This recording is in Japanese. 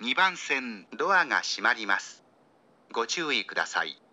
2番線ドアが閉まります。ご注意ください。